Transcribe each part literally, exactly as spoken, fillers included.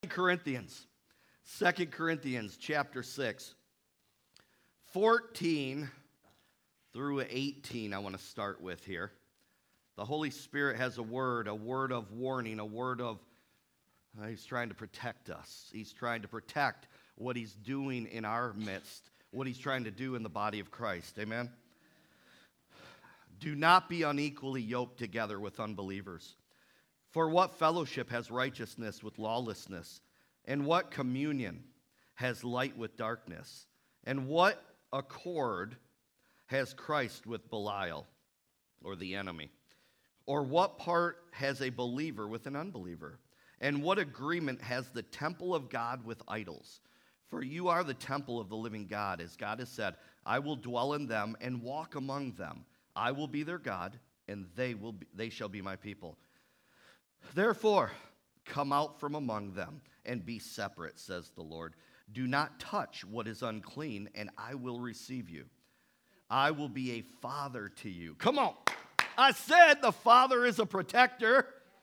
Corinthians. Second Corinthians chapter six. fourteen through eighteen I want to start with here. The Holy Spirit has a word, a word of warning, a word of, uh, he's trying to protect us. He's trying to protect what he's doing in our midst, what he's trying to do in the body of Christ. Amen? Do not be unequally yoked together with unbelievers. For what fellowship has righteousness with lawlessness? And what communion has light with darkness? And what accord has Christ with Belial, or the enemy? Or what part has a believer with an unbeliever? And what agreement has the temple of God with idols? For you are the temple of the living God, as God has said, I will dwell in them and walk among them. I will be their God, and they will be, they shall be my people. Therefore, come out from among them and be separate, says the Lord. Do not touch what is unclean, and I will receive you. I will be a father to you. Come on. I said the Father is a protector.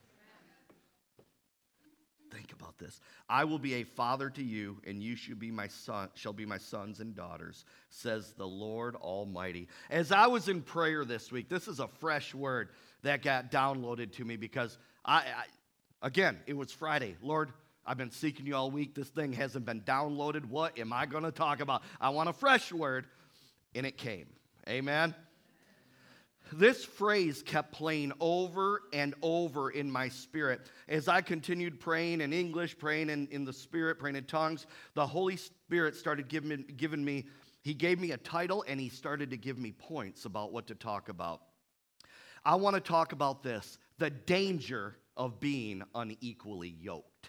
Think about this. I will be a father to you, and you shall be my son, shall be my sons and daughters, says the Lord Almighty. As I was in prayer this week, this is a fresh word that got downloaded to me because I, I again, it was Friday. Lord, I've been seeking you all week. This thing hasn't been downloaded. What am I going to talk about? I want a fresh word, and it came. Amen. This phrase kept playing over and over in my spirit. As I continued praying in English, praying in, in the Spirit, praying in tongues, the Holy Spirit started giving me, giving me, he gave me a title, and he started to give me points about what to talk about. I want to talk about this, the danger of being unequally yoked.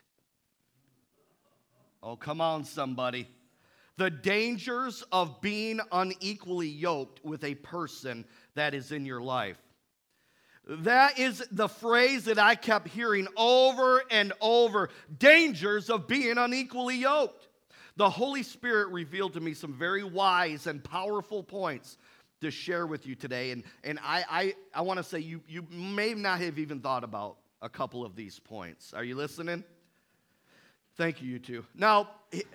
Oh, come on, somebody. The dangers of being unequally yoked with a person that is in your life. That is the phrase that I kept hearing over and over. Dangers of being unequally yoked. The Holy Spirit revealed to me some very wise and powerful points to share with you today. And, and I, I, I want to say you, you may not have even thought about a couple of these points. Are you listening? Thank you, you two. Now,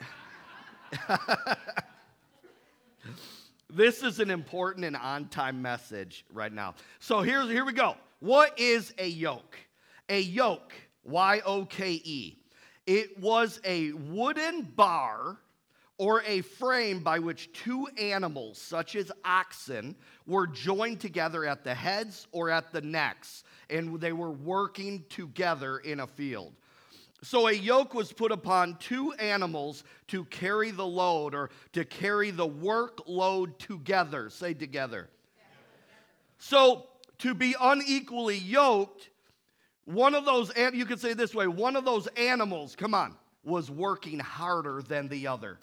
this is an important and on-time message right now. So here's, here we go. What is a yoke? A yoke, Y O K E. It was a wooden bar or a frame by which two animals, such as oxen, were joined together at the heads or at the necks, and they were working together in a field. So a yoke was put upon two animals to carry the load or to carry the workload together. Say together. So to be unequally yoked, one of those, you could say it this way, one of those animals, come on, was working harder than the other.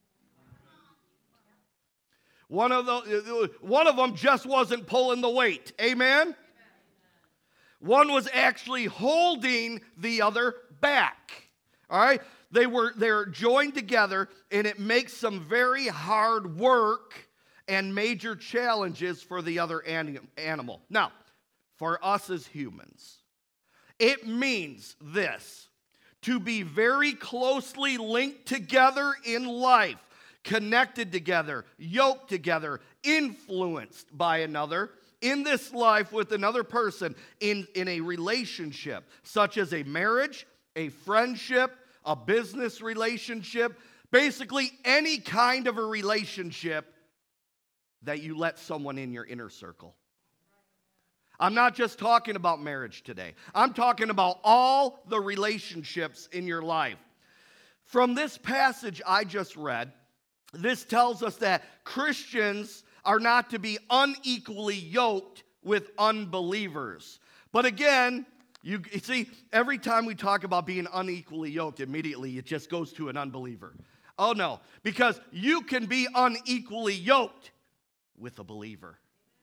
One of the, one of them just wasn't pulling the weight. Amen? One was actually holding the other back. All right? They were they're joined together, and it makes some very hard work and major challenges for the other anim- animal. Now, for us as humans, it means this: to be very closely linked together in life, connected together, yoked together, influenced by another, in this life with another person, in, in a relationship, such as a marriage, a friendship, a business relationship, basically any kind of a relationship that you let someone in your inner circle. I'm not just talking about marriage today. I'm talking about all the relationships in your life. From this passage I just read, this tells us that Christians are not to be unequally yoked with unbelievers. But again, you see, every time we talk about being unequally yoked, immediately it just goes to an unbeliever. Oh no, because you can be unequally yoked with a believer.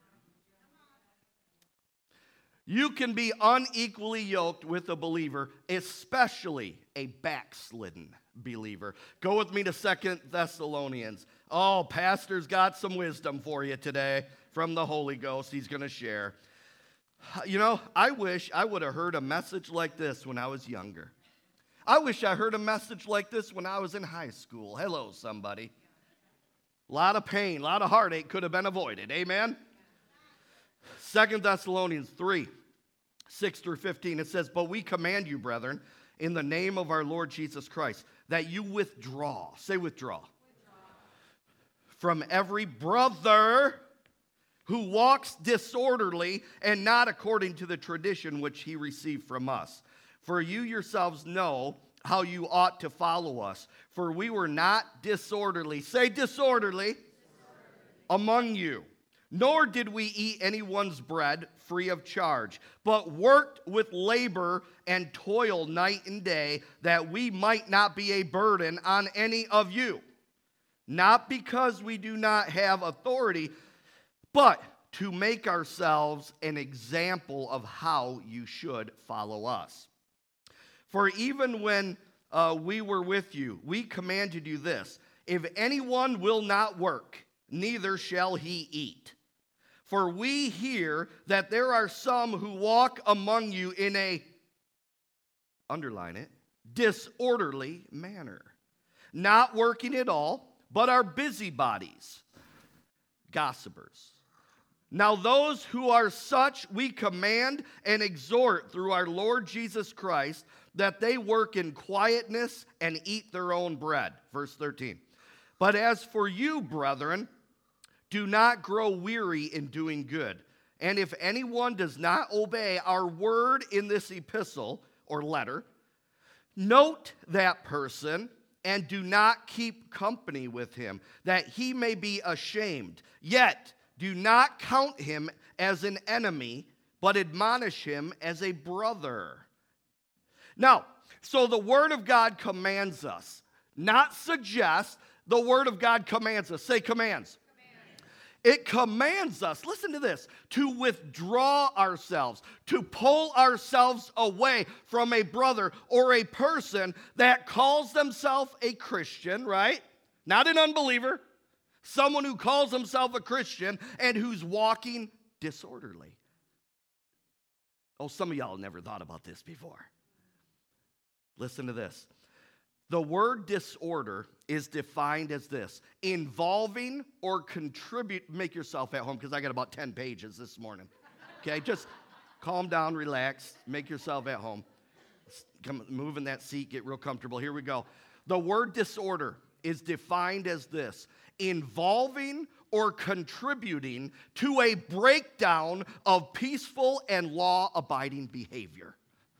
You can be unequally yoked with a believer, especially a backslidden believer. Go with me to Second Thessalonians. Oh, pastor's got some wisdom for you today from the Holy Ghost he's going to share. You know, I wish I would have heard a message like this when I was younger. I wish I heard a message like this when I was in high school. Hello, somebody. A lot of pain, a lot of heartache could have been avoided. Amen? Second Thessalonians three, six through fifteen, it says, but we command you, brethren, in the name of our Lord Jesus Christ, that you withdraw. Say withdraw. Withdraw. From every brother who walks disorderly and not according to the tradition which he received from us. For you yourselves know how you ought to follow us. For we were not disorderly, say disorderly, disorderly, among you, nor did we eat anyone's bread free of charge, but worked with labor and toil night and day, that we might not be a burden on any of you. Not because we do not have authority, but to make ourselves an example of how you should follow us. For even when uh, we were with you, we commanded you this: if anyone will not work, neither shall he eat. For we hear that there are some who walk among you in a, underline it, disorderly manner, not working at all, but are busybodies, gossipers. Now those who are such we command and exhort through our Lord Jesus Christ, that they work in quietness and eat their own bread. Verse thirteen. But as for you, brethren, do not grow weary in doing good. And if anyone does not obey our word in this epistle or letter, note that person and do not keep company with him, that he may be ashamed. Yet do not count him as an enemy, but admonish him as a brother. Now, so the Word of God commands us, not suggests. The Word of God commands us. Say commands. It commands us, listen to this, to withdraw ourselves, to pull ourselves away from a brother or a person that calls themselves a Christian, right? Not an unbeliever. Someone who calls himself a Christian and who's walking disorderly. Oh, some of y'all never thought about this before. Listen to this. The word disorder is defined as this: involving or contribute. Make yourself at home, because I got about ten pages this morning. Okay, just calm down, relax, make yourself at home. Come, move in that seat, get real comfortable. Here we go. The word disorder is defined as this: involving or contributing to a breakdown of peaceful and law-abiding behavior.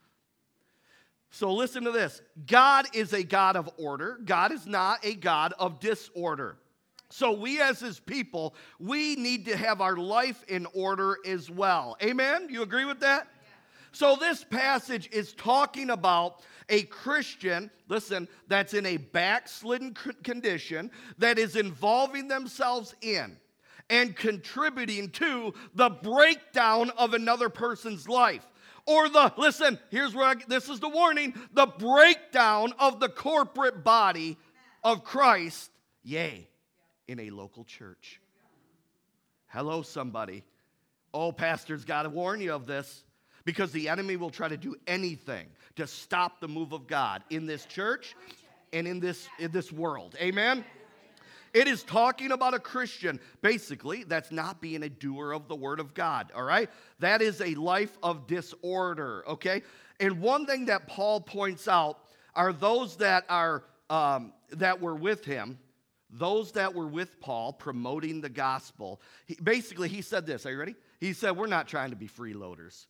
So listen to this. God is a God of order. God is not a God of disorder. So we as his people, we need to have our life in order as well. Amen? You agree with that? Yeah. So this passage is talking about a Christian, listen, that's in a backslidden condition, that is involving themselves in and contributing to the breakdown of another person's life. Or the, listen, here's where I, this is the warning, the breakdown of the corporate body of Christ, yea, in a local church. Hello, somebody. Oh, pastor's got to warn you of this, because the enemy will try to do anything to stop the move of God in this church and in this, in this world. Amen? It is talking about a Christian, basically, that's not being a doer of the Word of God, all right? That is a life of disorder, okay? And one thing that Paul points out are those that are um, that were with him, those that were with Paul promoting the gospel. He, basically, he said this. Are you ready? He said, we're not trying to be freeloaders.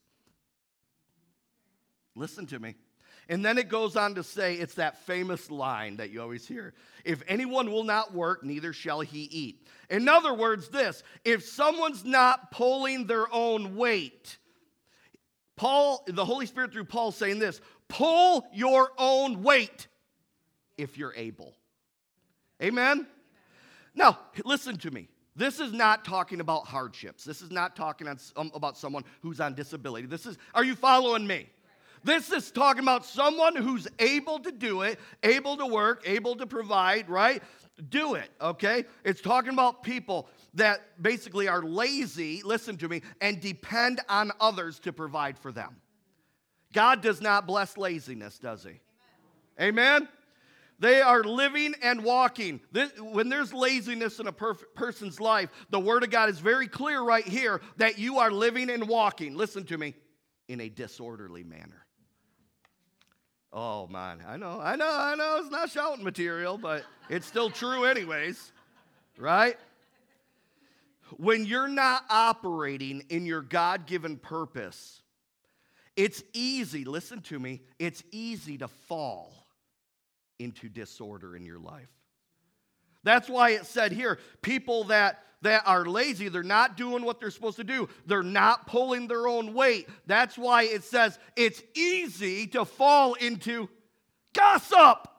Listen to me. And then it goes on to say, it's that famous line that you always hear: if anyone will not work, neither shall he eat. In other words, this: if someone's not pulling their own weight, Paul, the Holy Spirit through Paul saying this: pull your own weight if you're able. Amen? Now, listen to me. This is not talking about hardships. This is not talking on, um, about someone who's on disability. This is, are you following me? This is talking about someone who's able to do it, able to work, able to provide, right? Do it, okay? It's talking about people that basically are lazy, listen to me, and depend on others to provide for them. God does not bless laziness, does he? Amen? They are living and walking. This, when there's laziness in a perf- person's life, the Word of God is very clear right here that you are living and walking, listen to me, in a disorderly manner. Oh, man, I know, I know, I know, it's not shouting material, but it's still true anyways, right? When you're not operating in your God-given purpose, it's easy, listen to me, it's easy to fall into disorder in your life. That's why it said here, people that, that are lazy, they're not doing what they're supposed to do. They're not pulling their own weight. That's why it says it's easy to fall into gossip.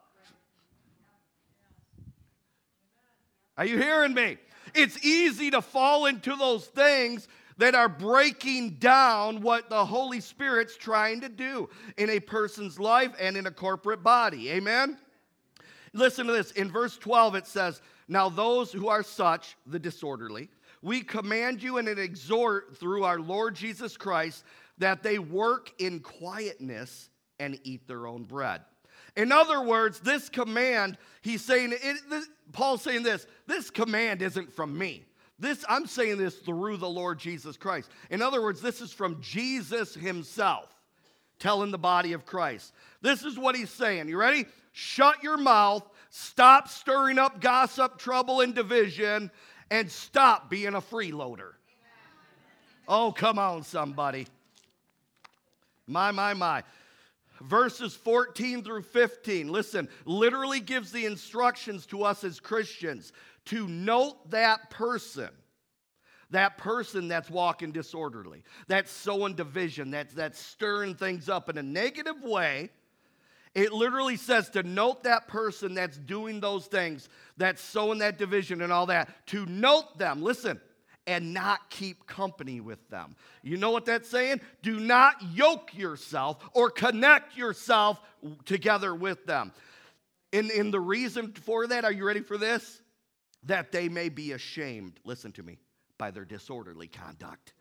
Are you hearing me? It's easy to fall into those things that are breaking down what the Holy Spirit's trying to do in a person's life and in a corporate body. Amen? Listen to this. In verse twelve, it says, now those who are such, the disorderly, we command you and exhort through our Lord Jesus Christ that they work in quietness and eat their own bread. In other words, this command, he's saying, it, this, Paul's saying this, this command isn't from me. This, I'm saying this through the Lord Jesus Christ. In other words, this is from Jesus himself telling the body of Christ. This is what he's saying. You ready? Shut your mouth, stop stirring up gossip, trouble, and division, and stop being a freeloader. Oh, come on, somebody. My, my, my. Verses fourteen through fifteen, listen, literally gives the instructions to us as Christians to note that person, that person that's walking disorderly, that's sowing division, that's, that's stirring things up in a negative way. It literally says to note that person that's doing those things, that's sowing that division and all that, to note them, listen, and not keep company with them. You know what that's saying? Do not yoke yourself or connect yourself together with them. And, and the reason for that, are you ready for this? That they may be ashamed, listen to me, by their disorderly conduct.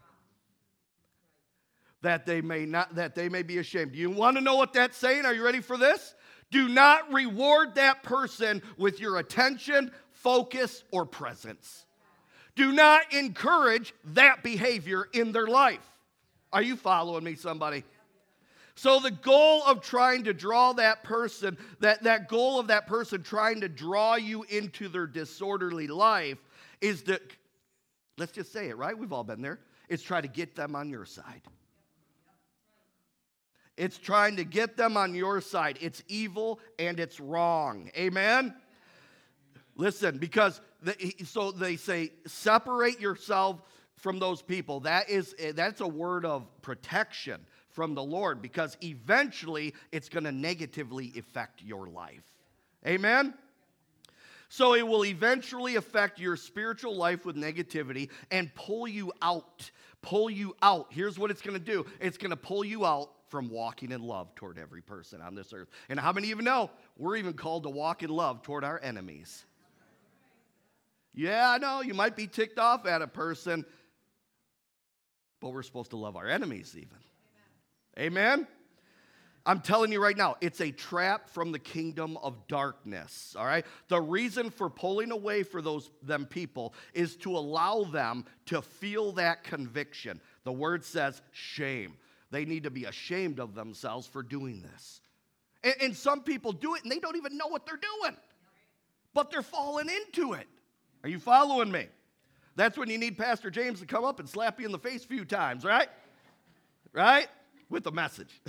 That they may not, that they may be ashamed. Do you want to know what that's saying? Are you ready for this? Do not reward that person with your attention, focus, or presence. Do not encourage that behavior in their life. Are you following me, somebody? So the goal of trying to draw that person, that, that goal of that person trying to draw you into their disorderly life is to, let's just say it, right? We've all been there. It's try to get them on your side. It's trying to get them on your side. It's evil and it's wrong. Amen? Listen, because the, so they say, separate yourself from those people. That is, that's a word of protection from the Lord, because eventually it's going to negatively affect your life. Amen? So it will eventually affect your spiritual life with negativity and pull you out. Pull you out. Here's what it's going to do. It's going to pull you out from walking in love toward every person on this earth. And how many of you know we're even called to walk in love toward our enemies? Yeah, I know you might be ticked off at a person, but we're supposed to love our enemies even. Amen? Amen? I'm telling you right now, it's a trap from the kingdom of darkness, all right? The reason for pulling away for those them people is to allow them to feel that conviction. The word says shame. They need to be ashamed of themselves for doing this. And, and some people do it and they don't even know what they're doing, but they're falling into it. Are you following me? That's when you need Pastor James to come up and slap you in the face a few times, right? Right? With the message.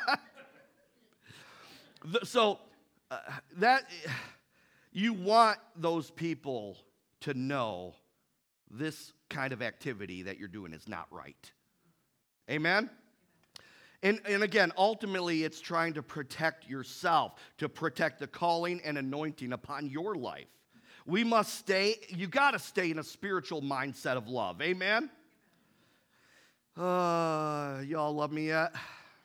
So uh, that you want those people to know this kind of activity that you're doing is not right. Amen? And, and again, ultimately, it's trying to protect yourself, to protect the calling and anointing upon your life. We must stay, you got to stay in a spiritual mindset of love. Amen? Uh, y'all love me yet?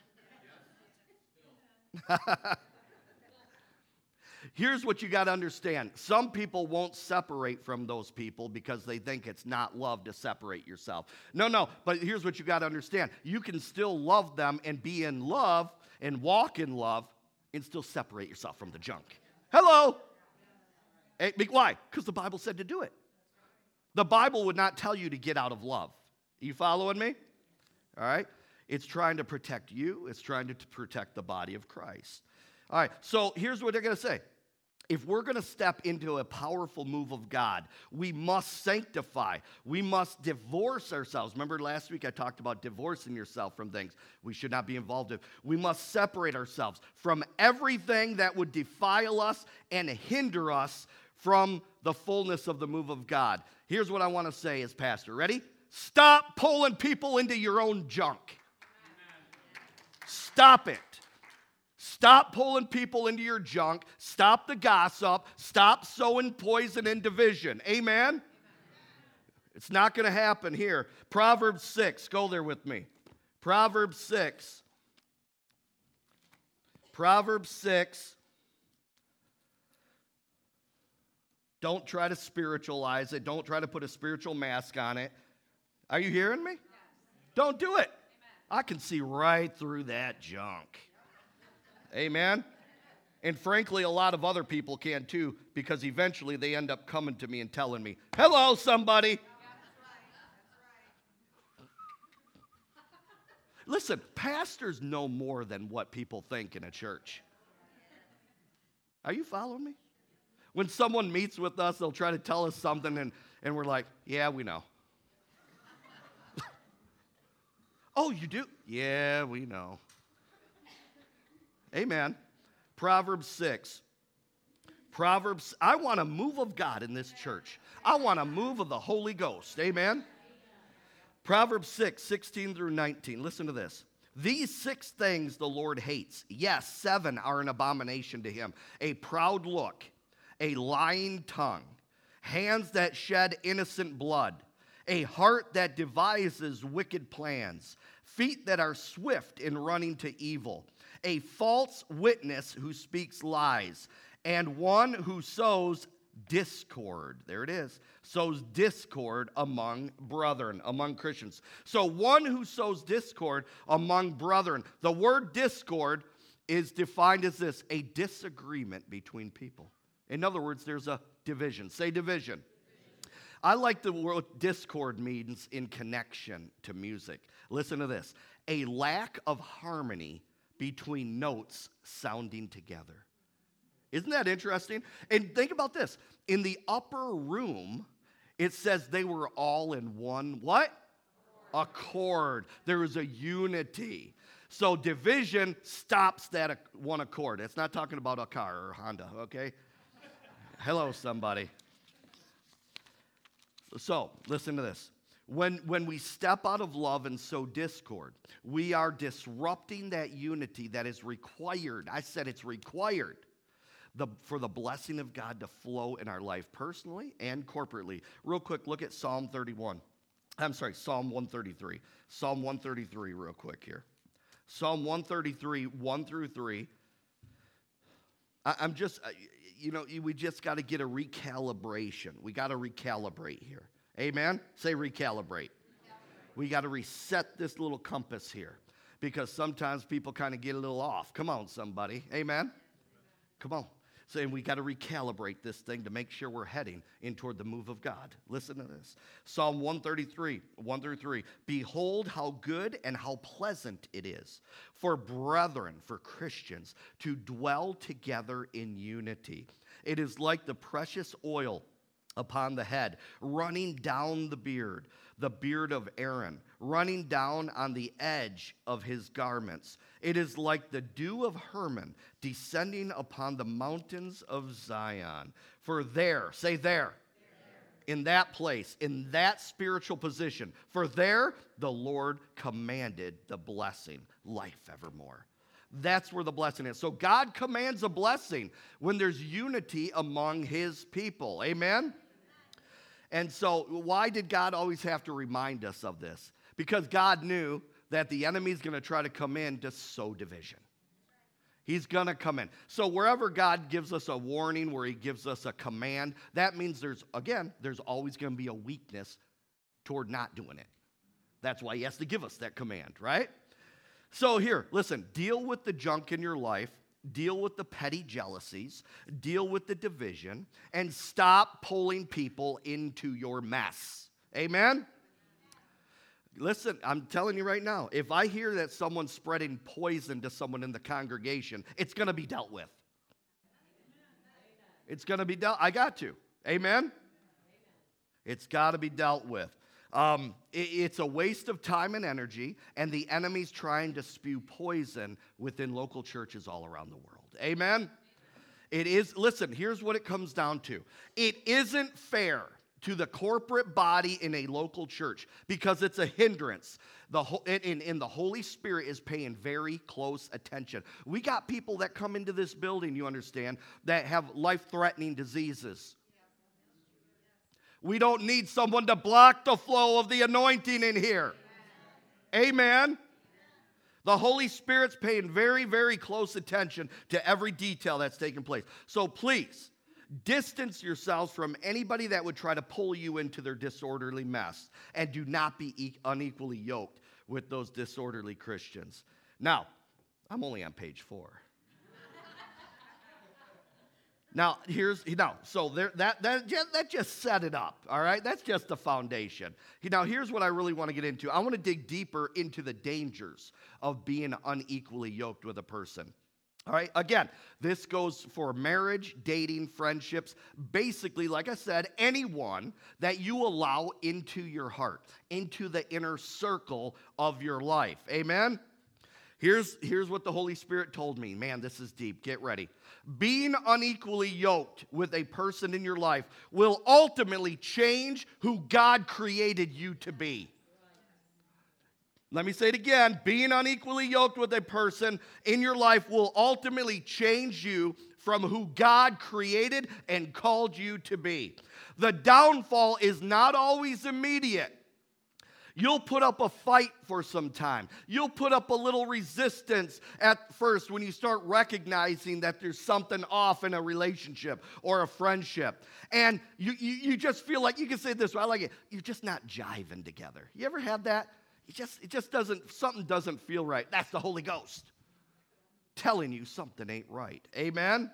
Here's what you got to understand. Some people won't separate from those people because they think it's not love to separate yourself. No, no, but here's what you got to understand. You can still love them and be in love and walk in love and still separate yourself from the junk. Hello? Hey, why? Because the Bible said to do it. The Bible would not tell you to get out of love. Are you following me? All right? It's trying to protect you. It's trying to protect the body of Christ. All right, so here's what they're going to say. If we're going to step into a powerful move of God, we must sanctify. We must divorce ourselves. Remember last week I talked about divorcing yourself from things we should not be involved in. We must separate ourselves from everything that would defile us and hinder us from the fullness of the move of God. Here's what I want to say as pastor. Ready? Stop pulling people into your own junk. Stop it. Stop pulling people into your junk. Stop the gossip. Stop sowing poison and division. Amen? Amen. It's not going to happen here. Proverbs six. Go there with me. Proverbs six. Proverbs six. Don't try to spiritualize it. Don't try to put a spiritual mask on it. Are you hearing me? Yes. Don't do it. Amen. I can see right through that junk. Amen? And frankly, a lot of other people can too, because eventually they end up coming to me and telling me, hello, somebody. Yeah, that's right. That's right. Listen, pastors know more than what people think in a church. Are you following me? When someone meets with us, they'll try to tell us something, and, and we're like, yeah, we know. Oh, you do? Yeah, we know. Amen. Proverbs six. Proverbs, I want a move of God in this church. I want a move of the Holy Ghost. Amen. Proverbs six, sixteen through nineteen. Listen to this. These six things the Lord hates. Yes, seven are an abomination to him. A proud look, a lying tongue, hands that shed innocent blood, a heart that devises wicked plans, feet that are swift in running to evil, a false witness who speaks lies, and one who sows discord. There it is. Sows discord among brethren, among Christians. So one who sows discord among brethren. The word discord is defined as this, a disagreement between people. In other words, there's a division. Say division. I like the word discord means in connection to music. Listen to this. A lack of harmony between notes sounding together. Isn't that interesting? And think about this. In the upper room, it says they were all in one, what? Accord. There is a unity. So division stops that one accord. It's not talking about a car or a Honda, okay? Hello, somebody. So, listen to this. When, when we step out of love and sow discord, we are disrupting that unity that is required. I said it's required the, for the blessing of God to flow in our life personally and corporately. Real quick, look at Psalm thirty-one. I'm sorry, Psalm one thirty-three. Psalm one thirty-three real quick here. Psalm one thirty-three, one through three. I, I'm just, you know, we just got to get a recalibration. We got to recalibrate here. Amen? Say recalibrate. We got to reset this little compass here because sometimes people kind of get a little off. Come on, somebody. Amen? Come on. Saying we got to recalibrate this thing to make sure we're heading in toward the move of God. Listen to this. Psalm one thirty-three, one through three. Behold how good and how pleasant it is for brethren, for Christians, to dwell together in unity. It is like the precious oil upon the head, running down the beard, the beard of Aaron, running down on the edge of his garments. It is like the dew of Hermon descending upon the mountains of Zion. For there, say there, in that place, in that spiritual position, for there the Lord commanded the blessing, life evermore. That's where the blessing is. So God commands a blessing when there's unity among his people. Amen? And so why did God always have to remind us of this? Because God knew that the enemy's going to try to come in to sow division. He's going to come in. So wherever God gives us a warning, where he gives us a command, that means there's, again, there's always going to be a weakness toward not doing it. That's why he has to give us that command, right? So here, listen, deal with the junk in your life deal with the petty jealousies, deal with the division, and stop pulling people into your mess. Amen? Listen, I'm telling you right now, if I hear that someone's spreading poison to someone in the congregation, it's going to be dealt with. It's going to be dealt, I got to. Amen? It's got to be dealt with. Um, it, it's a waste of time and energy, and the enemy's trying to spew poison within local churches all around the world. Amen? It is, listen, here's what it comes down to. It isn't fair to the corporate body in a local church because it's a hindrance. The and, and the Holy Spirit is paying very close attention. We got people that come into this building, you understand, that have life-threatening diseases. We don't need someone to block the flow of the anointing in here. Amen. The Holy Spirit's paying very, very close attention to every detail that's taking place. So please, distance yourselves from anybody that would try to pull you into their disorderly mess, and do not be e- unequally yoked with those disorderly Christians. Now, I'm only on page four. Now, here's, now, so there, that, that, just, that just set it up, all right? That's just the foundation. Now, here's what I really want to get into. I want to dig deeper into the dangers of being unequally yoked with a person. All right, again, this goes for marriage, dating, friendships, basically, like I said, anyone that you allow into your heart, into the inner circle of your life. Amen? Here's, here's what the Holy Spirit told me. Man, this is deep. Get ready. Being unequally yoked with a person in your life will ultimately change who God created you to be. Let me say it again. Being unequally yoked with a person in your life will ultimately change you from who God created and called you to be. The downfall is not always immediate. You'll put up a fight for some time. You'll put up a little resistance at first when you start recognizing that there's something off in a relationship or a friendship. And you, you, you just feel like, you can say this, I like it, you're just not jiving together. You ever had that? It just, it just doesn't, something doesn't feel right. That's the Holy Ghost telling you something ain't right. Amen?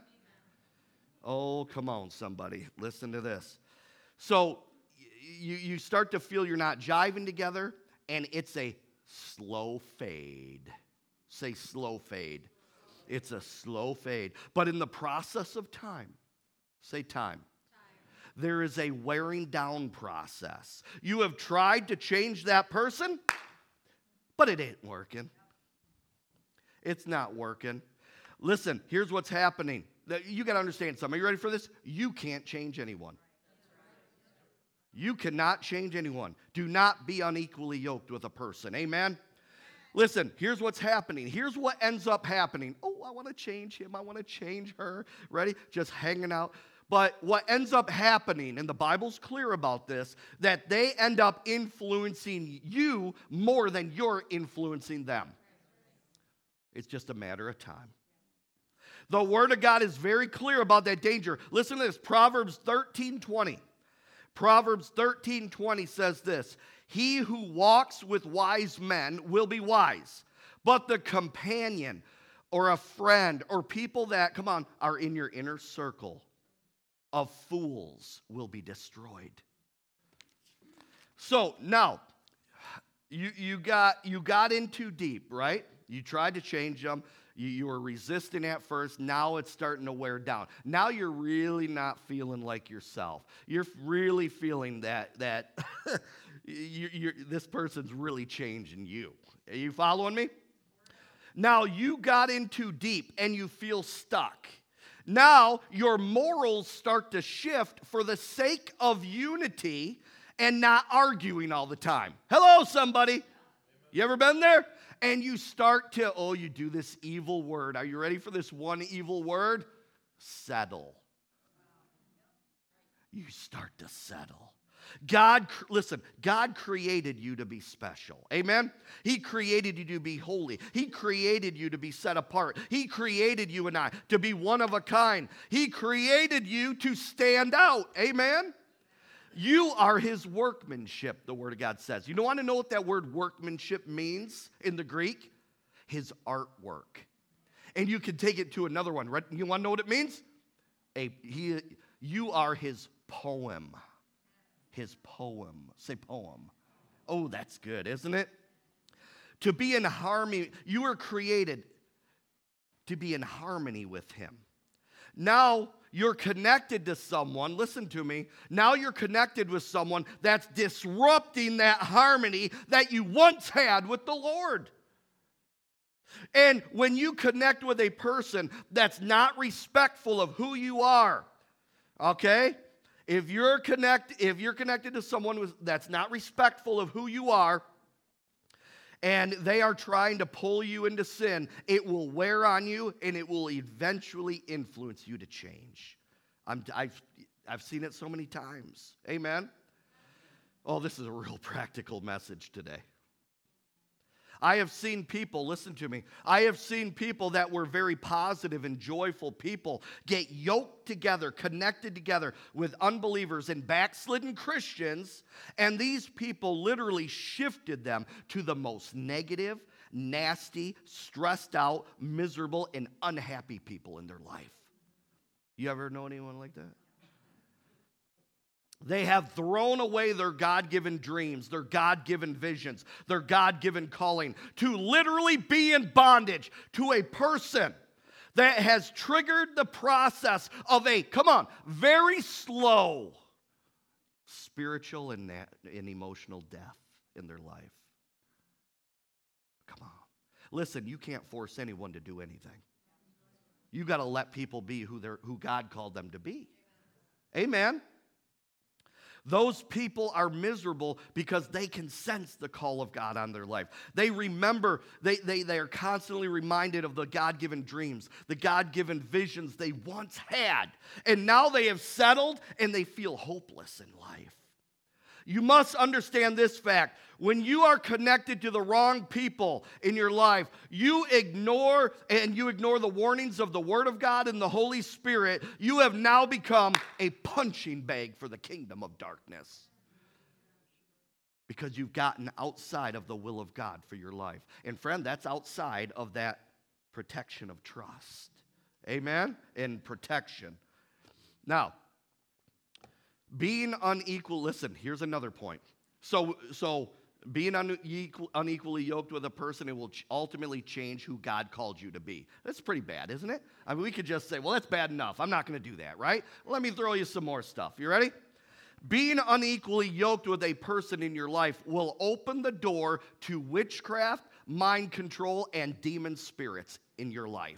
Oh, come on, somebody. Listen to this. So you, you start to feel you're not jiving together, and it's a slow fade. Say slow fade. It's a slow fade. But in the process of time, say time. There is a wearing down process. You have tried to change that person, but it ain't working. It's not working. Listen, here's what's happening. You got to understand something. Are you ready for this? You can't change anyone. You cannot change anyone. Do not be unequally yoked with a person. Amen? Listen, here's what's happening. Here's what ends up happening. Oh, I want to change him. I want to change her. Ready? Just hanging out. But what ends up happening, and the Bible's clear about this, that they end up influencing you more than you're influencing them. It's just a matter of time. The Word of God is very clear about that danger. Listen to this, Proverbs thirteen twenty. Proverbs thirteen twenty says this, "He who walks with wise men will be wise, but the companion or a friend or people that, come on, are in your inner circle of fools will be destroyed." So now, you, you, got, you got in too deep, right? You tried to change them. You, you were resisting at first. Now it's starting to wear down. Now you're really not feeling like yourself. You're really feeling that, that you, you're, this person's really changing you. Are you following me? Now you got in too deep and you feel stuck. Now your morals start to shift for the sake of unity and not arguing all the time. Hello, somebody. You ever been there? And you start to, oh, you do this evil word. Are you ready for this one evil word? Settle. You start to settle. God, listen, God created you to be special. Amen? He created you to be holy. He created you to be set apart. He created you and I to be one of a kind. He created you to stand out. Amen? You are His workmanship, the Word of God says. You want to know what that word workmanship means in the Greek? His artwork. And you can take it to another one. Right? You want to know what it means? A, he, you are his poem. His poem. Say poem. Oh, that's good, isn't it? To be in harmony. You were created to be in harmony with him. Now you're connected to someone, listen to me, now you're connected with someone that's disrupting that harmony that you once had with the Lord. And when you connect with a person that's not respectful of who you are, okay? If you're connect, if you're connected to someone that's not respectful of who you are, and they are trying to pull you into sin, it will wear on you, and it will eventually influence you to change. I'm, I've, I've seen it so many times. Amen? Oh, this is a real practical message today. I have seen people, listen to me, I have seen people that were very positive and joyful people get yoked together, connected together with unbelievers and backslidden Christians, and these people literally shifted them to the most negative, nasty, stressed out, miserable, and unhappy people in their life. You ever know anyone like that? They have thrown away their God-given dreams, their God-given visions, their God-given calling to literally be in bondage to a person that has triggered the process of a, come on, very slow spiritual and, and emotional death in their life. Come on. Listen, you can't force anyone to do anything. You got to let people be who they're who God called them to be. Amen. Those people are miserable because they can sense the call of God on their life. They remember, they, they, they are constantly reminded of the God-given dreams, the God-given visions they once had. And now they have settled and they feel hopeless in life. You must understand this fact. When you are connected to the wrong people in your life, you ignore and you ignore the warnings of the Word of God and the Holy Spirit, you have now become a punching bag for the kingdom of darkness. Because you've gotten outside of the will of God for your life. And friend, that's outside of that protection of trust. Amen? And protection. Now, being unequal, listen, here's another point. So, so being unequal, unequally yoked with a person, it will ultimately change who God called you to be. That's pretty bad, isn't it? I mean, we could just say, well, that's bad enough. I'm not going to do that, right? Let me throw you some more stuff. You ready? Being unequally yoked with a person in your life will open the door to witchcraft, mind control, and demon spirits in your life.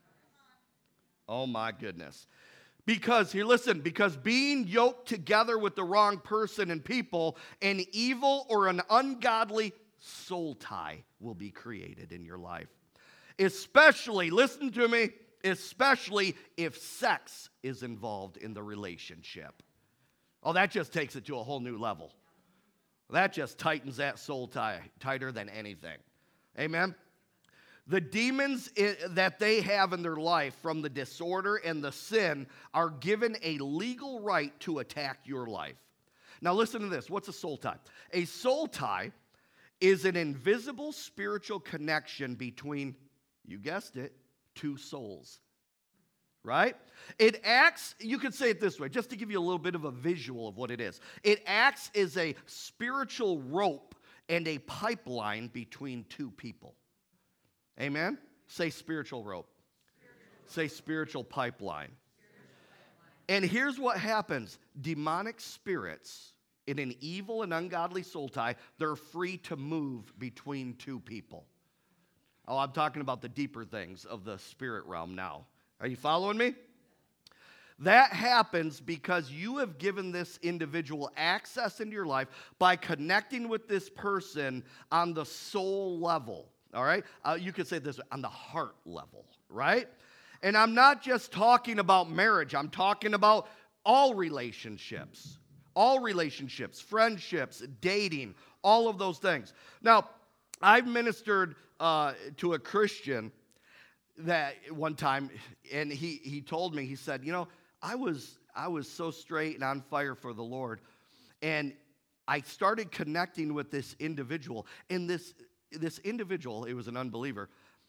Oh, my goodness. Because, here, listen, because being yoked together with the wrong person and people, an evil or an ungodly soul tie will be created in your life. Especially, listen to me, especially if sex is involved in the relationship. Oh, that just takes it to a whole new level. That just tightens that soul tie tighter than anything. Amen? The demons that they have in their life from the disorder and the sin are given a legal right to attack your life. Now listen to this. What's a soul tie? A soul tie is an invisible spiritual connection between, you guessed it, two souls. Right? It acts, you could say it this way, just to give you a little bit of a visual of what it is. It acts as a spiritual rope and a pipeline between two people. Amen? Say spiritual rope. Spiritual. Say spiritual pipeline. Spiritual pipeline. And here's what happens. Demonic spirits in an evil and ungodly soul tie, they're free to move between two people. Oh, I'm talking about the deeper things of the spirit realm now. Are you following me? That happens because you have given this individual access into your life by connecting with this person on the soul level. All right? Uh, you could say this on the heart level, right? And I'm not just talking about marriage. I'm talking about all relationships. All relationships, friendships, dating, all of those things. Now, I've ministered uh, to a Christian that one time, and he, he told me, he said, you know, I was, I was so straight and on fire for the Lord, and I started connecting with this individual, and this This individual, it was an unbeliever,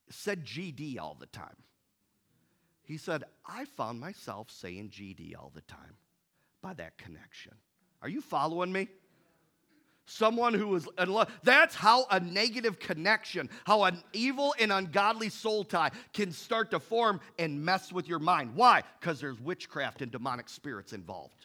said G D all the time. He said, I found myself saying G D all the time by that connection. Are you following me? Someone who is in love. That's how a negative connection, how an evil and ungodly soul tie can start to form and mess with your mind. Why? Because there's witchcraft and demonic spirits involved.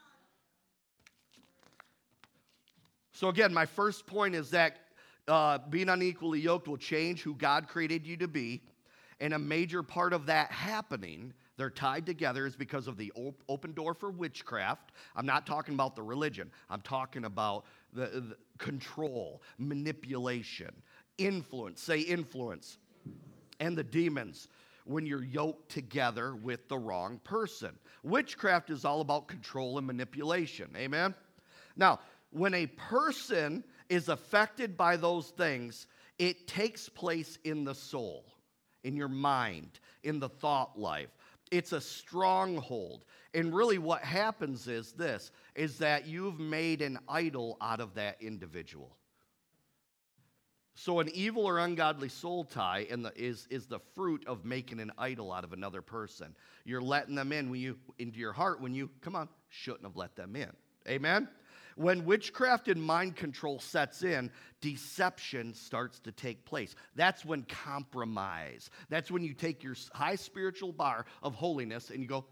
So again, my first point is that uh, being unequally yoked will change who God created you to be. And a major part of that happening, they're tied together, is because of the op- open door for witchcraft. I'm not talking about the religion. I'm talking about the, the control, manipulation, influence. Say influence. And the demons when you're yoked together with the wrong person. Witchcraft is all about control and manipulation. Amen? Now, when a person is affected by those things, it takes place in the soul, in your mind, in the thought life. It's a stronghold. And really what happens is this, is that you've made an idol out of that individual. So an evil or ungodly soul tie in the, is, is the fruit of making an idol out of another person. You're letting them in when you into your heart when you, come on, shouldn't have let them in. Amen? When witchcraft and mind control sets in, deception starts to take place. That's when compromise. That's when you take your high spiritual bar of holiness and you go,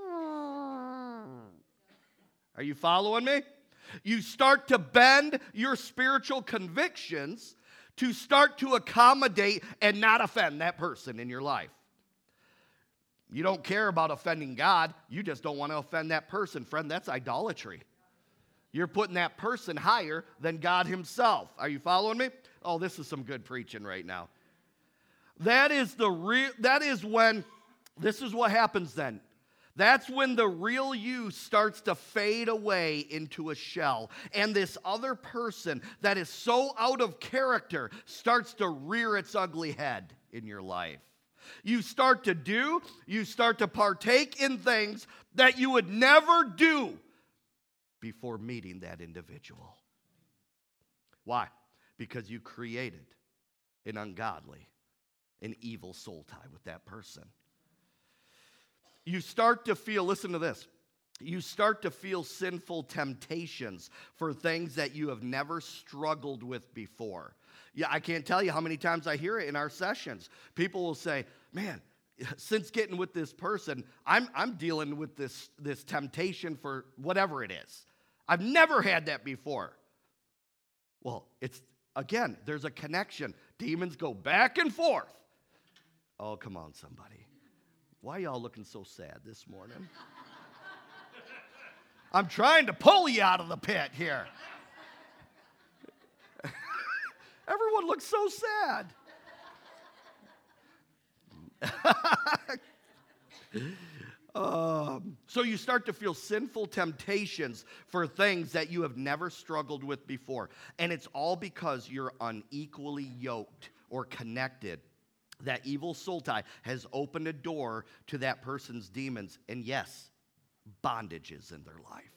are you following me? You start to bend your spiritual convictions to start to accommodate and not offend that person in your life. You don't care about offending God. You just don't want to offend that person. Friend, that's idolatry. You're putting that person higher than God himself. Are you following me? Oh, this is some good preaching right now. That is the real, that is when, this is what happens then. That's when the real you starts to fade away into a shell. And this other person that is so out of character starts to rear its ugly head in your life. You start to do, you start to partake in things that you would never do before meeting that individual. Why? Because you created an ungodly, an evil soul tie with that person. You start to feel, listen to this, you start to feel sinful temptations for things that you have never struggled with before. Yeah, I can't tell you how many times I hear it in our sessions. People will say, man, since getting with this person, I'm, I'm dealing with this, this temptation for whatever it is. I've never had that before. Well, it's, again, there's a connection. Demons go back and forth. Oh, come on, somebody. Why are y'all looking so sad this morning? I'm trying to pull you out of the pit here. Everyone looks so sad. um, so you start to feel sinful temptations for things that you have never struggled with before. And it's all because you're unequally yoked or connected. That evil soul tie has opened a door to that person's demons. And yes, bondages in their life.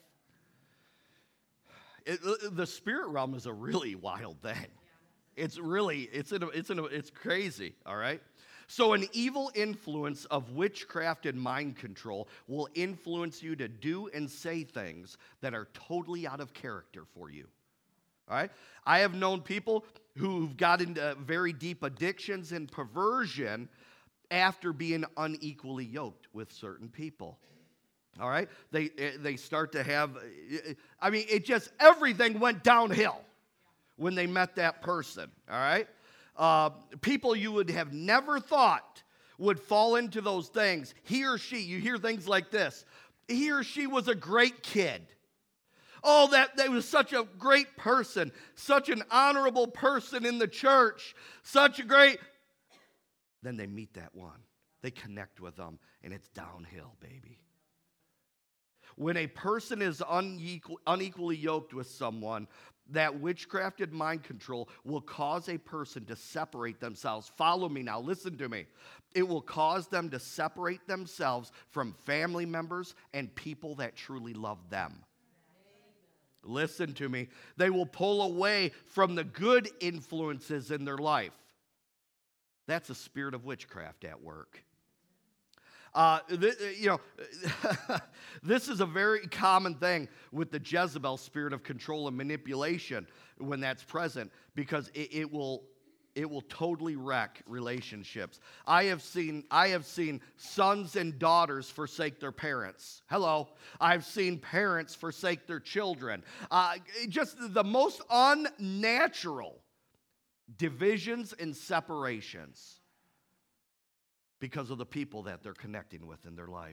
It, the spirit realm is a really wild thing. It's really, it's, in a, it's, in a, it's crazy, all right? So an evil influence of witchcraft and mind control will influence you to do and say things that are totally out of character for you. All right? I have known people who've got into very deep addictions and perversion after being unequally yoked with certain people. All right? They, they start to have, I mean, it just, everything went downhill when they met that person. All right? Uh, people you would have never thought would fall into those things. He or she, you hear things like this. He or she was a great kid. Oh, that, that was such a great person, such an honorable person in the church, such a great... Then they meet that one. They connect with them, and it's downhill, baby. When a person is unequal, unequally yoked with someone, that witchcrafted mind control will cause a person to separate themselves. Follow me now. Listen to me. It will cause them to separate themselves from family members and people that truly love them. Listen to me. They will pull away from the good influences in their life. That's a spirit of witchcraft at work. Uh, th- you know, this is a very common thing with the Jezebel spirit of control and manipulation when that's present, because it, it will it will totally wreck relationships. I have seen I have seen sons and daughters forsake their parents. Hello, I've seen parents forsake their children. Uh, just the most unnatural divisions and separations, because of the people that they're connecting with in their life.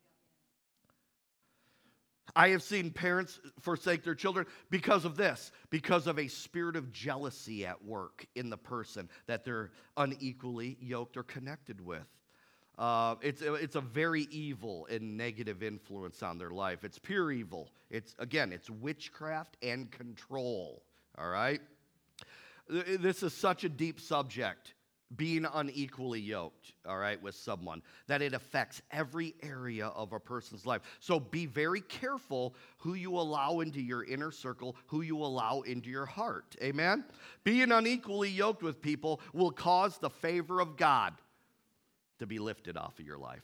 I have seen parents forsake their children because of this, because of a spirit of jealousy at work in the person that they're unequally yoked or connected with. Uh, it's, it's a very evil and negative influence on their life. It's pure evil. It's, again, it's witchcraft and control, all right? This is such a deep subject, being unequally yoked, all right, with someone, that it affects every area of a person's life. So be very careful who you allow into your inner circle, who you allow into your heart. Amen? Being unequally yoked with people will cause the favor of God to be lifted off of your life.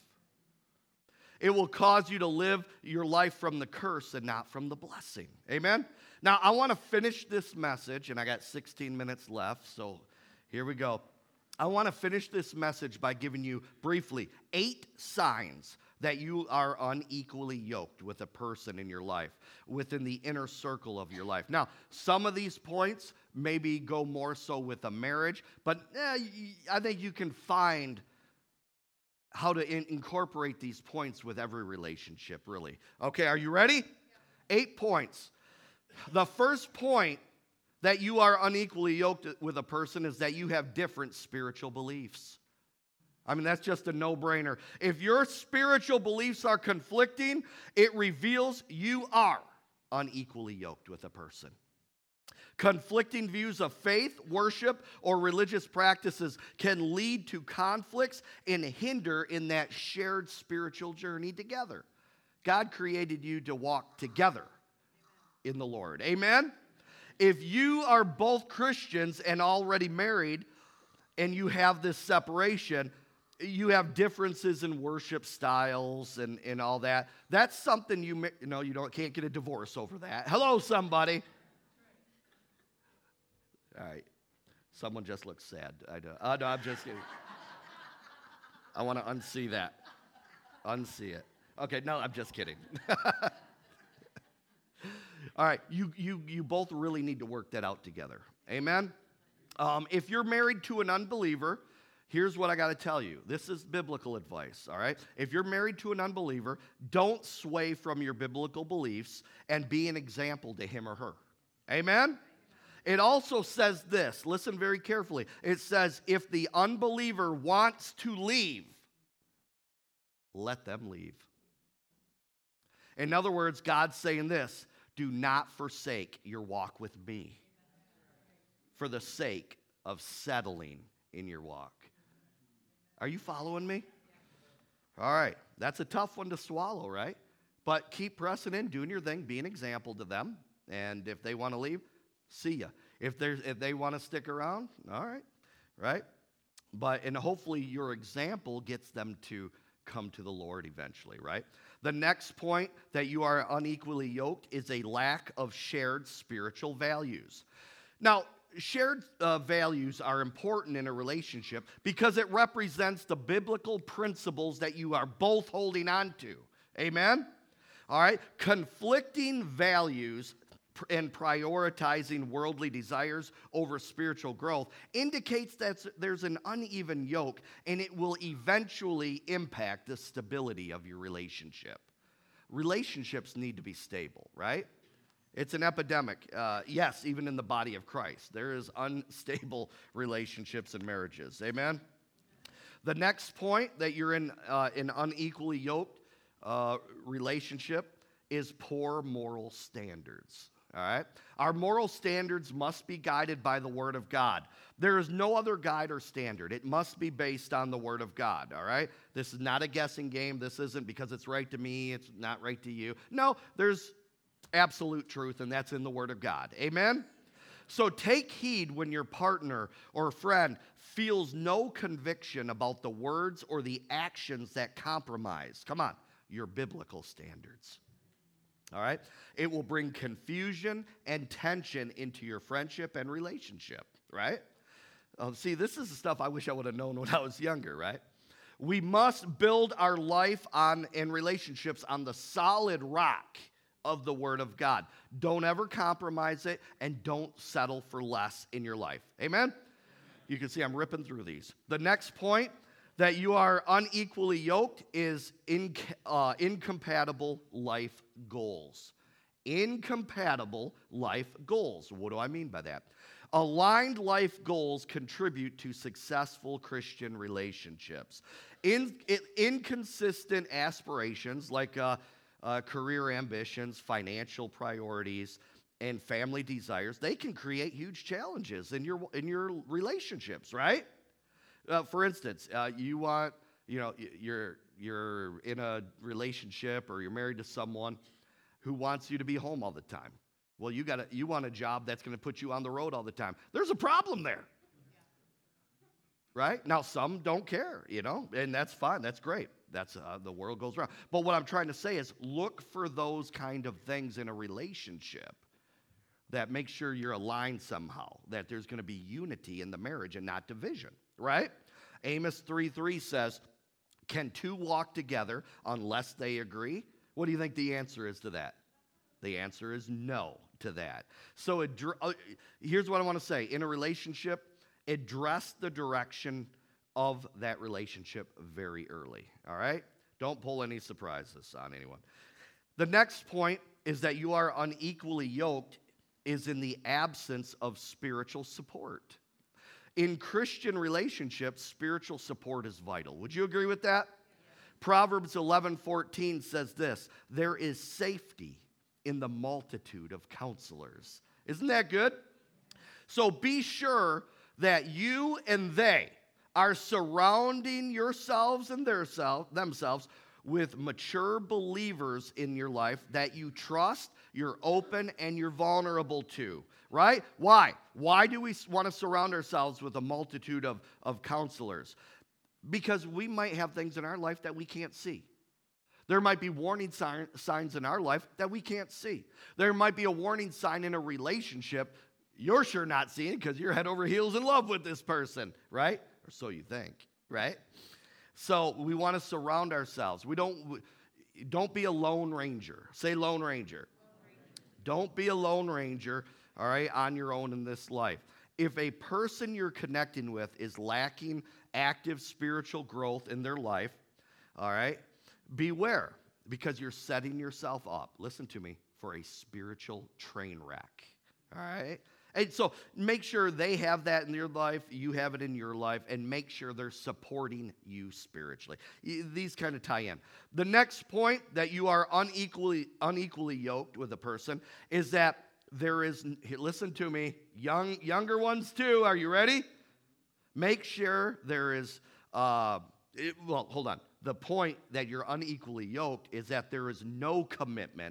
It will cause you to live your life from the curse and not from the blessing. Amen? Now, I want to finish this message, and I got sixteen minutes left, so here we go. I want to finish this message by giving you briefly eight signs that you are unequally yoked with a person in your life, within the inner circle of your life. Now, some of these points maybe go more so with a marriage, but eh, I think you can find how to in- incorporate these points with every relationship, really. Okay, are you ready? Yeah. Eight points. The first point that you are unequally yoked with a person is that you have different spiritual beliefs. I mean, that's just a no-brainer. If your spiritual beliefs are conflicting, it reveals you are unequally yoked with a person. Conflicting views of faith, worship, or religious practices can lead to conflicts and hinder in that shared spiritual journey together. God created you to walk together in the Lord. Amen? If you are both Christians and already married, and you have this separation, you have differences in worship styles and, and all that, that's something you, you know, you don't, can't get a divorce over that. Hello, somebody. All right. Someone just looks sad. I know. Oh, no, I'm just kidding. I want to unsee that. Unsee it. Okay, no, I'm just kidding. All right, you, you, you both really need to work that out together. Amen? Um, if you're married to an unbeliever, here's what I got to tell you. This is biblical advice, all right? If you're married to an unbeliever, don't sway from your biblical beliefs and be an example to him or her. Amen? It also says this. Listen very carefully. It says, if the unbeliever wants to leave, let them leave. In other words, God's saying this: do not forsake your walk with me for the sake of settling in your walk. Are you following me? All right. That's a tough one to swallow, right? But keep pressing in, doing your thing, be an example to them. And if they want to leave, see ya. If there's if they want to stick around, all right, right? But and hopefully your example gets them to come to the Lord eventually, right? The next point that you are unequally yoked is a lack of shared spiritual values. Now, shared uh, values are important in a relationship because it represents the biblical principles that you are both holding on to. Amen? All right? Conflicting values and prioritizing worldly desires over spiritual growth indicates that there's an uneven yoke, and it will eventually impact the stability of your relationship. Relationships need to be stable, right? It's an epidemic. Uh, yes, even in the body of Christ, there is unstable relationships and marriages. Amen? The next point that you're in uh, an unequally yoked uh, relationship is poor moral standards. All right? Our moral standards must be guided by the Word of God. There is no other guide or standard. It must be based on the Word of God, all right? This is not a guessing game. This isn't because it's right to me, it's not right to you. No, there's absolute truth, and that's in the Word of God. Amen? So take heed when your partner or friend feels no conviction about the words or the actions that compromise, come on, your biblical standards. All right? It will bring confusion and tension into your friendship and relationship, right? Um, see, this is the stuff I wish I would have known when I was younger, right? We must build our life on and relationships on the solid rock of the Word of God. Don't ever compromise it, and don't settle for less in your life. Amen? You can see I'm ripping through these. The next point that you are unequally yoked is inc- uh, incompatible life goals. Incompatible life goals. What do I mean by that? Aligned life goals contribute to successful Christian relationships. In, in, inconsistent aspirations like uh, uh, career ambitions, financial priorities, and family desires, they can create huge challenges in your in your relationships, right? Uh, for instance, uh, you want, you know, you're you're in a relationship or you're married to someone who wants you to be home all the time. Well, you got you want a job that's going to put you on the road all the time. There's a problem there. Right? Now, some don't care, you know, and that's fine. That's great. That's uh, the world goes around. But what I'm trying to say is look for those kind of things in a relationship that make sure you're aligned somehow, that there's going to be unity in the marriage and not division, right? Amos three three says, can two walk together unless they agree? What do you think the answer is to that? The answer is no to that. So it, uh, here's what I want to say. In a relationship, address the direction of that relationship very early, all right? Don't pull any surprises on anyone. The next point is that you are unequally yoked is in the absence of spiritual support. In Christian relationships, spiritual support is vital. Would you agree with that? Proverbs eleven fourteen says this, there is safety in the multitude of counselors. Isn't that good? So be sure that you and they are surrounding yourselves and their self, themselves with mature believers in your life that you trust, you're open, and you're vulnerable to, right? Why? Why do we want to surround ourselves with a multitude of, of counselors? Because we might have things in our life that we can't see. There might be warning sign, signs in our life that we can't see. There might be a warning sign in a relationship you're sure not seeing because you're head over heels in love with this person, right? Or so you think, right? So we want to surround ourselves. We don't, don't be a lone ranger. Say lone ranger. Lone ranger. Don't be a lone ranger, all right, on your own in this life. If a person you're connecting with is lacking active spiritual growth in their life, all right, beware because you're setting yourself up, listen to me, for a spiritual train wreck, all right? And so make sure they have that in their life, you have it in your life, and make sure they're supporting you spiritually. These kind of tie in. The next point that you are unequally unequally yoked with a person is that there is, listen to me, young younger ones too, are you ready? Make sure there is, uh, it, well, hold on. The point that you're unequally yoked is that there is no commitment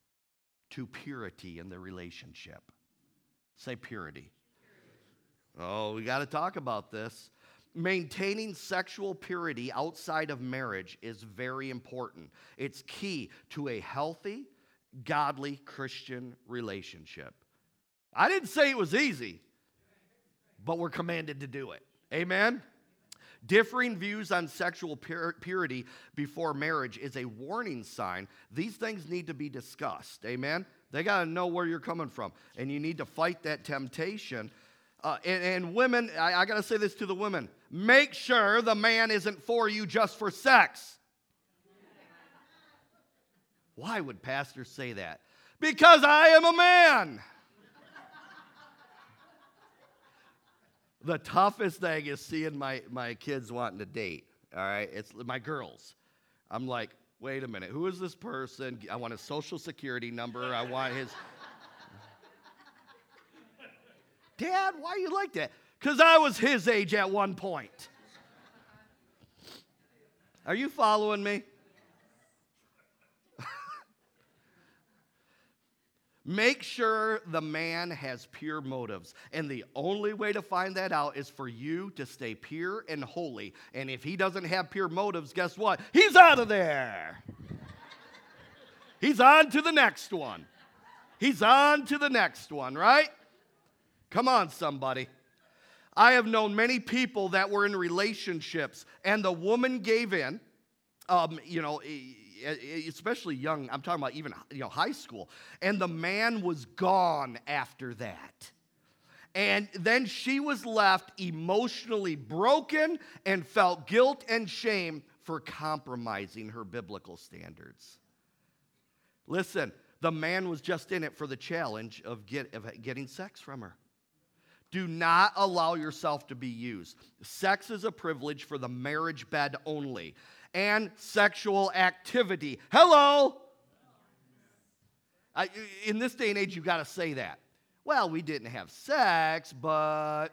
to purity in the relationship. Say purity. Oh, we got to talk about this. Maintaining sexual purity outside of marriage is very important. It's key to a healthy, godly Christian relationship. I didn't say it was easy, but we're commanded to do it. Amen? Differing views on sexual pur- purity before marriage is a warning sign. These things need to be discussed. Amen? They got to know where you're coming from, and you need to fight that temptation. Uh, and, and women, I, I got to say this to the women. Make sure the man isn't for you just for sex. Why would pastors say that? Because I am a man. The toughest thing is seeing my, my kids wanting to date, all right? It's my girls. I'm like, wait a minute, who is this person? I want his social security number. I want his... Dad, why are you like that? Because I was his age at one point. Are you following me? Make sure the man has pure motives. And the only way to find that out is for you to stay pure and holy. And if he doesn't have pure motives, guess what? He's out of there. He's on to the next one. He's on to the next one, right? Come on, somebody. I have known many people that were in relationships, and the woman gave in, um, you know, especially young, I'm talking about even, you know, high school, and the man was gone after that. And then she was left emotionally broken and felt guilt and shame for compromising her biblical standards. Listen, the man was just in it for the challenge of, get, of getting sex from her. Do not allow yourself to be used. Sex is a privilege for the marriage bed only. And sexual activity. Hello? I, in this day and age, you've got to say that. Well, we didn't have sex, but...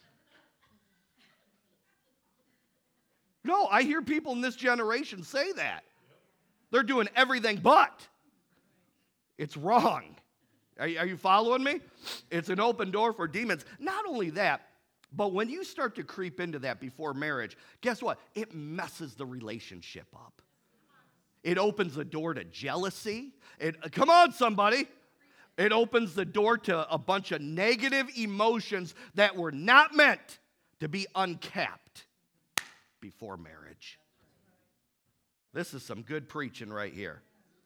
No, I hear people in this generation say that. They're doing everything but. It's wrong. Are you, are you following me? It's an open door for demons. Not only that, but when you start to creep into that before marriage, guess what? It messes the relationship up. It opens the door to jealousy. It, come on, somebody. It opens the door to a bunch of negative emotions that were not meant to be uncapped before marriage. This is some good preaching right here.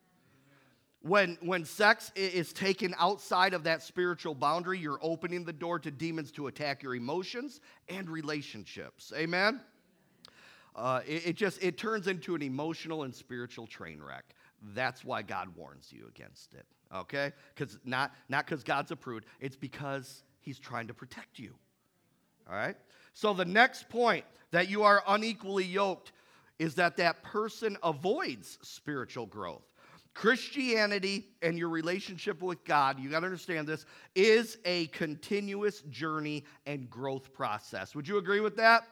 When, when sex is taken outside of that spiritual boundary, you're opening the door to demons to attack your emotions and relationships. Amen? Uh, it, it just, it turns into an emotional and spiritual train wreck. That's why God warns you against it, okay? Because not not because God's approved, it's because he's trying to protect you, all right? So the next point that you are unequally yoked is that that person avoids spiritual growth. Christianity and your relationship with God, you got to understand this, is a continuous journey and growth process. Would you agree with that?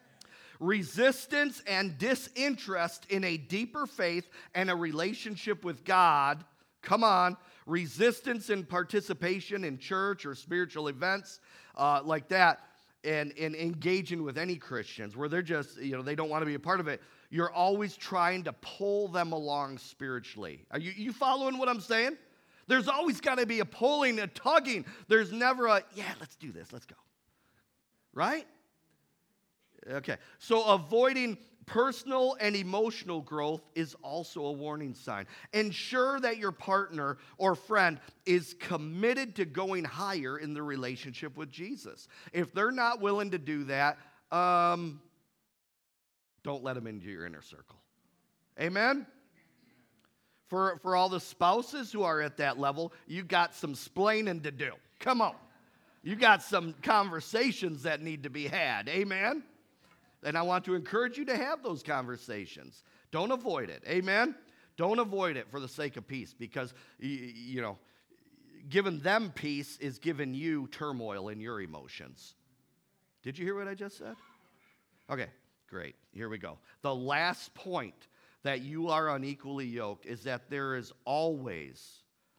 Resistance and disinterest in a deeper faith and a relationship with God, come on, resistance in participation in church or spiritual events uh, like that, and, and engaging with any Christians where they're just, you know, they don't want to be a part of it. You're always trying to pull them along spiritually. Are you, you following what I'm saying? There's always got to be a pulling, a tugging. There's never a, yeah, let's do this, let's go. Right? Okay, so avoiding personal and emotional growth is also a warning sign. Ensure that your partner or friend is committed to going higher in the relationship with Jesus. If they're not willing to do that, um, don't let them into your inner circle. Amen? For, for all the spouses who are at that level, you got some splaining to do. Come on. You got some conversations that need to be had. Amen? And I want to encourage you to have those conversations. Don't avoid it. Amen? Don't avoid it for the sake of peace, because, you know, giving them peace is giving you turmoil in your emotions. Did you hear what I just said? Okay, great. Here we go. The last point that you are unequally yoked is that there is always,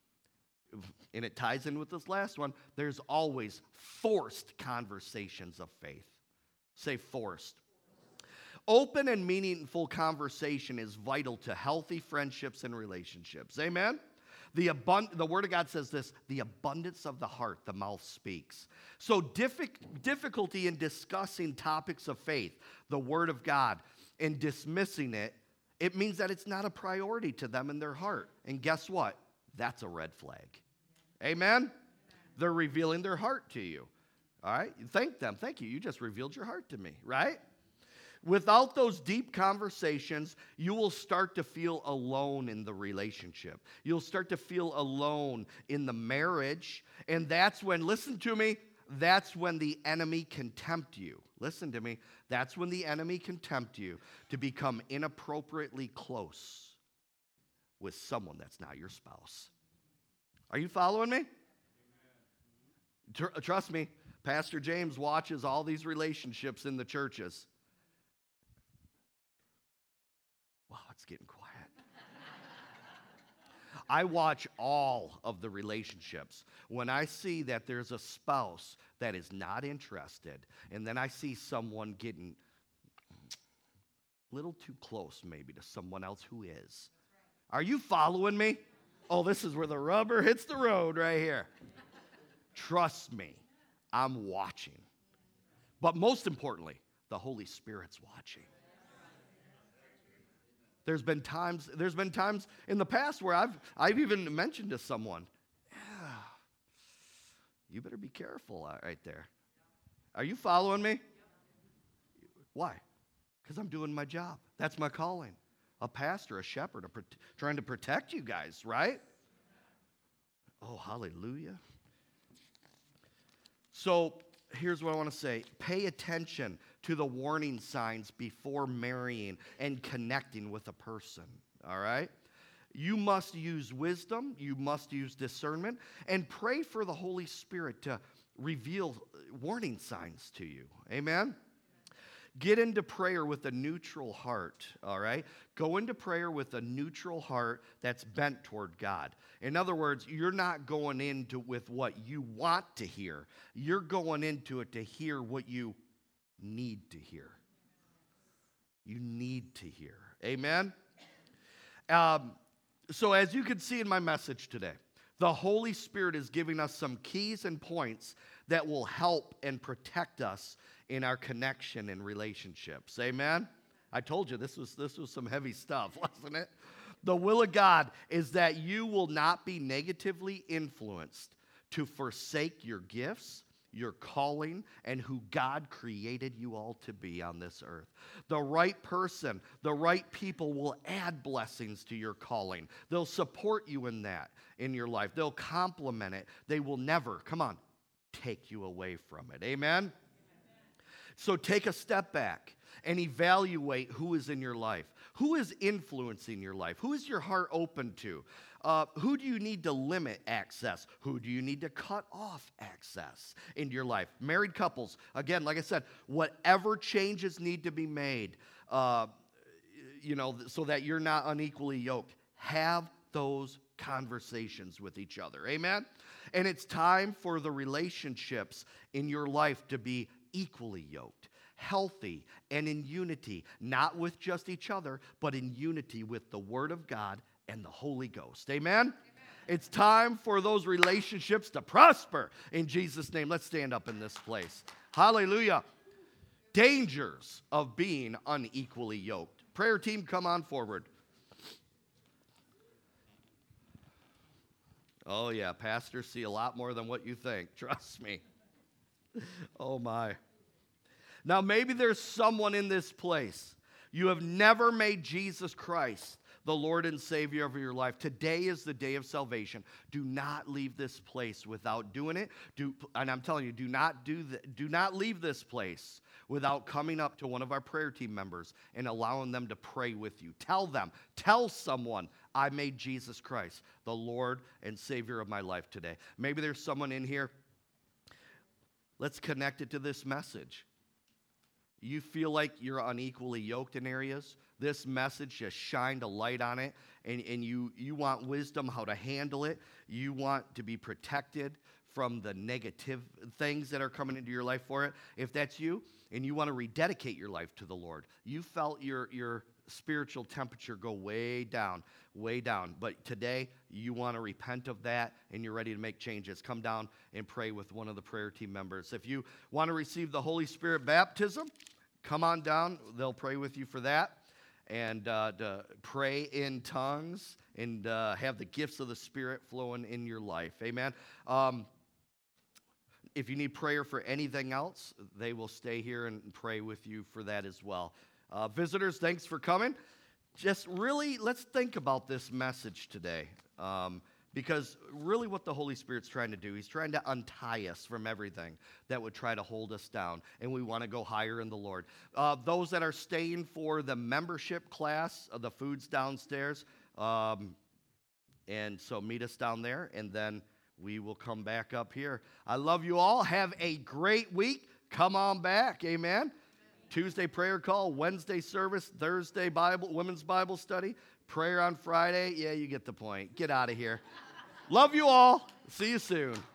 and it ties in with this last one, there's always forced conversations of faith. Say forced. Open and meaningful conversation is vital to healthy friendships and relationships. Amen? The, abund- the Word of God says this, the abundance of the heart, the mouth speaks. So diffi- difficulty in discussing topics of faith, the Word of God, and dismissing it, it means that it's not a priority to them in their heart. And guess what? That's a red flag. Amen? They're revealing their heart to you. All right? Thank them. Thank you. You just revealed your heart to me, right? Without those deep conversations, you will start to feel alone in the relationship. You'll start to feel alone in the marriage. And that's when, listen to me, that's when the enemy can tempt you. Listen to me. That's when the enemy can tempt you to become inappropriately close with someone that's not your spouse. Are you following me? Tr- trust me, Pastor James watches all these relationships in the churches. Wow, it's getting quiet. I watch all of the relationships. When I see that there's a spouse that is not interested, and then I see someone getting a little too close maybe to someone else who is. Are you following me? Oh, this is where the rubber hits the road right here. Trust me, I'm watching. But most importantly, the Holy Spirit's watching. There's been times, there's been times in the past where I've I've even mentioned to someone, yeah, you better be careful right there. Are you following me? Why? Because I'm doing my job. That's my calling. A pastor, a shepherd, a pro- trying to protect you guys, right? Oh, hallelujah. So here's what I want to say. Pay attention to the warning signs before marrying and connecting with a person, all right? You must use wisdom. You must use discernment. And pray for the Holy Spirit to reveal warning signs to you. Amen? Get into prayer with a neutral heart, all right? Go into prayer with a neutral heart that's bent toward God. In other words, you're not going into with what you want to hear. You're going into it to hear what you need to hear. You need to hear. Amen? Um, so as you can see in my message today, the Holy Spirit is giving us some keys and points that will help and protect us in our connection and relationships. Amen? I told you this was this was some heavy stuff, wasn't it? The will of God is that you will not be negatively influenced to forsake your gifts, your calling, and who God created you all to be on this earth. The right person, the right people will add blessings to your calling. They'll support you in that in your life. They'll complement it. They will never, come on, take you away from it. Amen? So take a step back and evaluate who is in your life. Who is influencing your life? Who is your heart open to? Uh, who do you need to limit access? Who do you need to cut off access into your life? Married couples, again, like I said, whatever changes need to be made, uh, you know, so that you're not unequally yoked, have those conversations with each other. Amen? And it's time for the relationships in your life to be equally yoked, healthy, and in unity, not with just each other, but in unity with the Word of God and the Holy Ghost. Amen? Amen? It's time for those relationships to prosper in Jesus' name. Let's stand up in this place. Hallelujah. Dangers of being unequally yoked. Prayer team, come on forward. Oh, yeah, pastors see a lot more than what you think. Trust me. Oh, my. Now, maybe there's someone in this place. You have never made Jesus Christ the Lord and Savior of your life. Today is the day of salvation. Do not leave this place without doing it. Do, and I'm telling you, do not do the, do not leave this place without coming up to one of our prayer team members and allowing them to pray with you. Tell them, tell someone, I made Jesus Christ the Lord and Savior of my life today. Maybe there's someone in here. Let's connect it to this message. You feel like you're unequally yoked in areas. This message just shined a light on it, and, and you, you want wisdom how to handle it. You want to be protected from the negative things that are coming into your life for it. If that's you, and you want to rededicate your life to the Lord, you felt your, your spiritual temperature go way down, way down. But today, you want to repent of that, and you're ready to make changes. Come down and pray with one of the prayer team members. If you want to receive the Holy Spirit baptism, come on down. They'll pray with you for that. And uh, to pray in tongues and uh, have the gifts of the Spirit flowing in your life. Amen. Um, if you need prayer for anything else, they will stay here and pray with you for that as well. Uh, visitors, thanks for coming. Just really, let's think about this message today. Um, Because really what the Holy Spirit's trying to do, he's trying to untie us from everything that would try to hold us down, and we want to go higher in the Lord. Uh, those that are staying for the membership class, uh, the food's downstairs, um, and so meet us down there, and then we will come back up here. I love you all. Have a great week. Come on back. Amen. Tuesday prayer call, Wednesday service, Thursday Bible, women's Bible study, prayer on Friday. Yeah, you get the point. Get out of here. Love you all. See you soon.